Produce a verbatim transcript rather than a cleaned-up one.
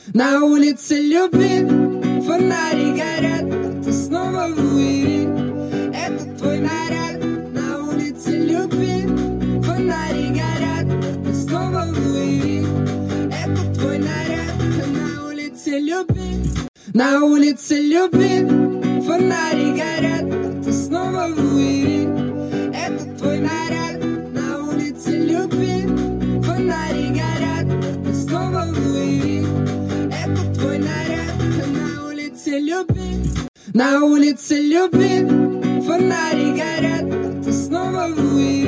На улице любви фонари горят, ты снова в Луи, это твой наряд. На улице любви фонари горят, ты снова в Луи, это твой наряд. На улице любви, на улице любви фонари горят, ты снова в Луи, это твой наряд. На улице любви фонари горят, ты снова в Луи, это твой наряд. На улице любви, на улице любви фонари горят, ты снова в Луи.